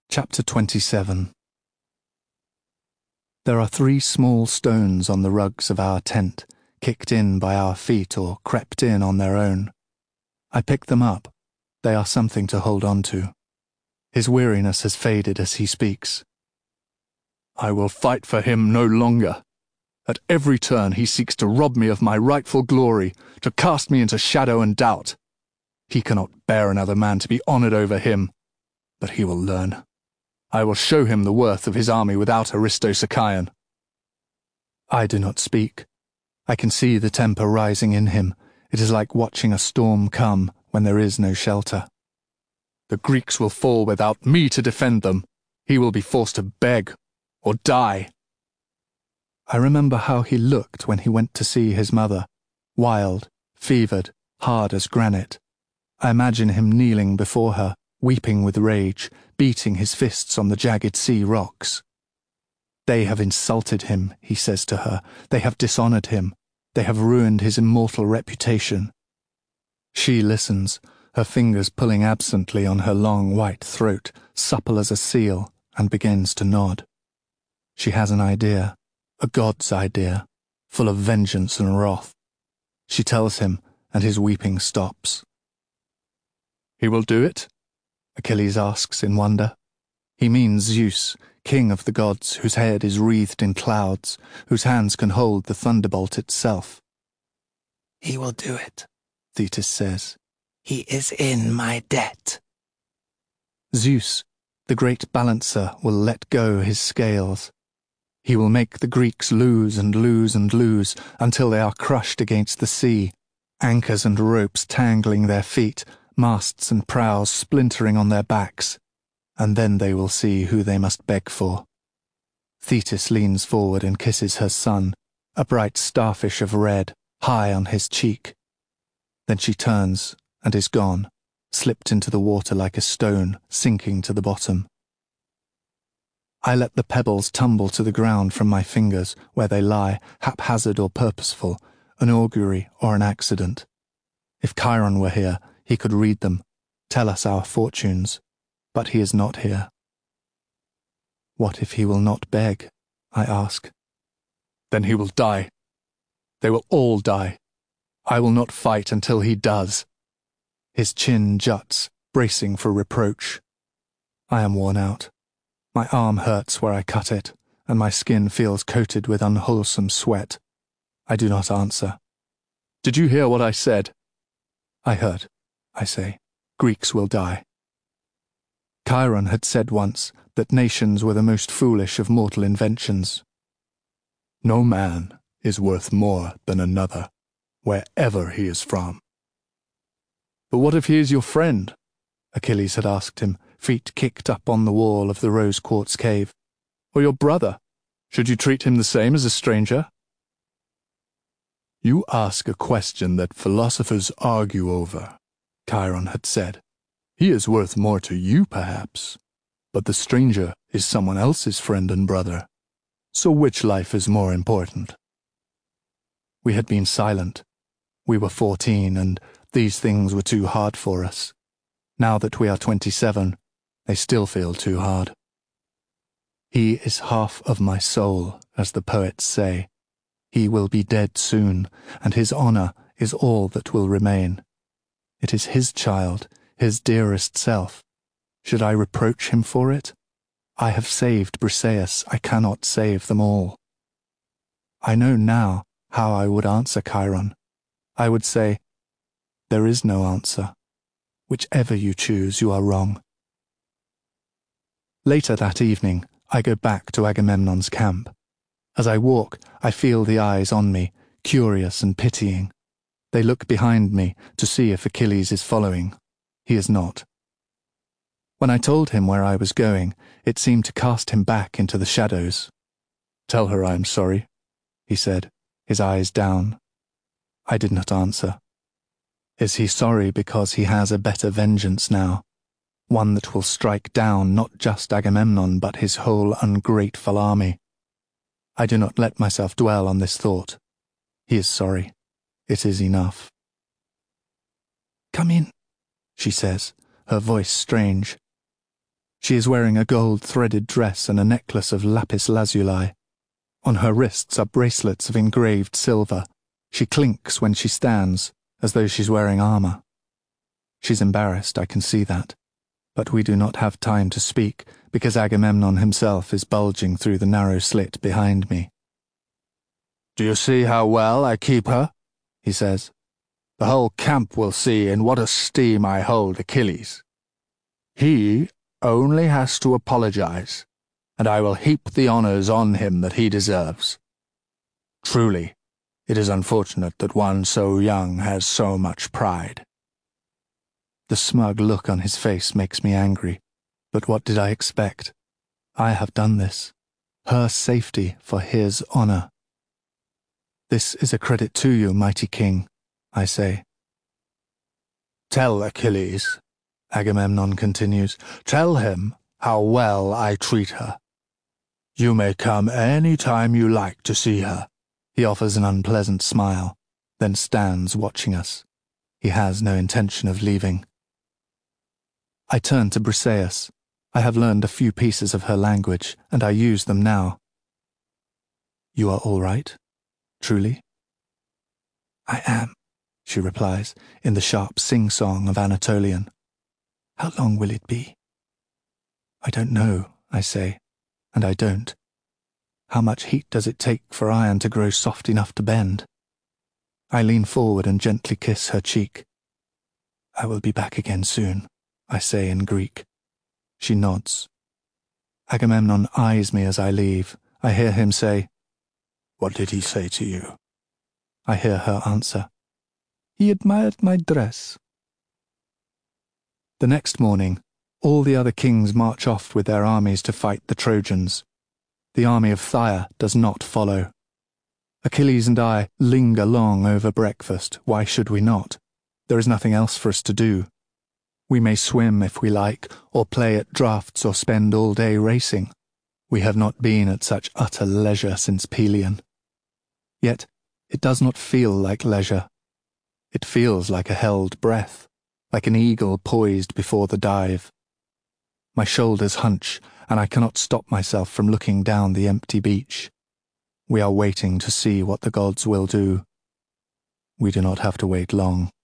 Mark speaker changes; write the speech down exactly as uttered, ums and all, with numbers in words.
Speaker 1: Chapter twenty-seven. There are three small stones on the rugs of our tent, kicked in by our feet or crept in on their own. I pick them up. They are something to hold on to. His weariness has faded as he speaks.
Speaker 2: I will fight for him no longer. At every turn he seeks to rob me of my rightful glory, to cast me into shadow and doubt. He cannot bear another man to be honoured over him, but he will learn. I will show him the worth of his army without Aristosarchaion.
Speaker 1: I do not speak. I can see the temper rising in him. It is like watching a storm come when there is no shelter.
Speaker 2: The Greeks will fall without me to defend them. He will be forced to beg or die.
Speaker 1: I remember how he looked when he went to see his mother, wild, fevered, hard as granite. I imagine him kneeling before her, weeping with rage, beating his fists on the jagged sea rocks. They have insulted him, he says to her. They have dishonoured him. They have ruined his immortal reputation. She listens, her fingers pulling absently on her long white throat, supple as a seal, and begins to nod. She has an idea, a god's idea, full of vengeance and wrath. She tells him, and his weeping stops.
Speaker 2: He will do it?
Speaker 1: Achilles asks in wonder. He means Zeus, king of the gods, whose head is wreathed in clouds, whose hands can hold the thunderbolt itself.
Speaker 3: He will do it,
Speaker 1: Thetis says.
Speaker 3: He is in my debt.
Speaker 1: Zeus, the great balancer, will let go his scales. He will make the Greeks lose and lose and lose until they are crushed against the sea, anchors and ropes tangling their feet, masts and prows splintering on their backs, and then they will see who they must beg for. Thetis leans forward and kisses her son, a bright starfish of red, high on his cheek. Then she turns and is gone, slipped into the water like a stone, sinking to the bottom. I let the pebbles tumble to the ground from my fingers, where they lie, haphazard or purposeful, an augury or an accident. If Chiron were here, he could read them, tell us our fortunes, but he is not here. What if he will not beg? I ask.
Speaker 2: Then he will die. They will all die. I will not fight until he does.
Speaker 1: His chin juts, bracing for reproach. I am worn out. My arm hurts where I cut it, and my skin feels coated with unwholesome sweat. I do not answer.
Speaker 2: Did you hear what I said?
Speaker 1: I heard, I say. Greeks will die. Chiron had said once that nations were the most foolish of mortal inventions.
Speaker 2: No man is worth more than another, wherever he is from. But what if he is your friend?
Speaker 1: Achilles had asked him, feet kicked up on the wall of the rose-quartz cave.
Speaker 2: Or your brother? Should you treat him the same as a stranger? You ask a question that philosophers argue over, Chiron had said. He is worth more to you, perhaps, but the stranger is someone else's friend and brother. So which life is more important?
Speaker 1: We had been silent. We were fourteen, and these things were too hard for us. Now that we are twenty-seven, they still feel too hard. He is half of my soul, as the poets say. He will be dead soon, and his honour is all that will remain. It is his child, his dearest self. Should I reproach him for it? I have saved Briseis, I cannot save them all. I know now how I would answer Chiron. I would say, there is no answer. Whichever you choose, you are wrong. Later that evening, I go back to Agamemnon's camp. As I walk, I feel the eyes on me, curious and pitying. They look behind me to see if Achilles is following. He is not. When I told him where I was going, it seemed to cast him back into the shadows.
Speaker 2: Tell her I am sorry,
Speaker 1: he said, his eyes down. I did not answer. Is he sorry because he has a better vengeance now? One that will strike down not just Agamemnon but his whole ungrateful army. I do not let myself dwell on this thought. He is sorry. It is enough.
Speaker 3: Come in,
Speaker 1: she says, her voice strange. She is wearing a gold-threaded dress and a necklace of lapis lazuli. On her wrists are bracelets of engraved silver. She clinks when she stands, as though she's wearing armour. She's embarrassed, I can see that. But we do not have time to speak, because Agamemnon himself is bulging through the narrow slit behind me.
Speaker 2: "Do you see how well I keep her?" he says. "The whole camp will see in what esteem I hold Achilles. He only has to apologize, and I will heap the honors on him that he deserves. Truly, it is unfortunate that one so young has so much pride."
Speaker 1: The smug look on his face makes me angry, but what did I expect? I have done this. Her safety for his honor. "This is a credit to you, mighty king," I say.
Speaker 2: "Tell Achilles," Agamemnon continues, "tell him how well I treat her. You may come any time you like to see her."
Speaker 1: He offers an unpleasant smile, then stands watching us. He has no intention of leaving. I turn to Briseis. I have learned a few pieces of her language, and I use them now. "You are all right? Truly?"
Speaker 3: "I am,"
Speaker 1: she replies, in the sharp sing-song of Anatolian.
Speaker 3: "How long will it be?"
Speaker 1: "I don't know," I say, and I don't. How much heat does it take for iron to grow soft enough to bend? I lean forward and gently kiss her cheek. "I will be back again soon," I say in Greek. She nods. Agamemnon eyes me as I leave. I hear him say,
Speaker 2: "What did he say to you?"
Speaker 1: I hear her answer, "He admired my dress." The next morning, all the other kings march off with their armies to fight the Trojans. The army of Phthia does not follow. Achilles and I linger long over breakfast. Why should we not? There is nothing else for us to do. We may swim if we like, or play at draughts, or spend all day racing. We have not been at such utter leisure since Pelion. Yet it does not feel like leisure. It feels like a held breath, like an eagle poised before the dive. My shoulders hunch, and I cannot stop myself from looking down the empty beach. We are waiting to see what the gods will do. We do not have to wait long.